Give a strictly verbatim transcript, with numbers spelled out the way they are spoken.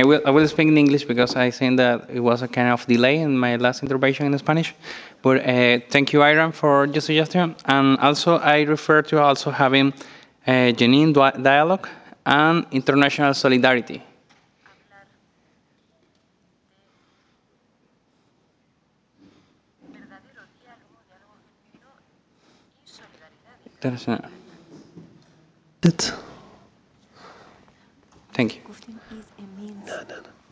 will I will speak in English because I think that it was a kind of delay in my last intervention in Spanish. But uh, thank you, Iran, for your suggestion. And also, I refer to also having uh, genuine dua- dialogue and international solidarity. That's, uh, That's Thank you. Gufting is a means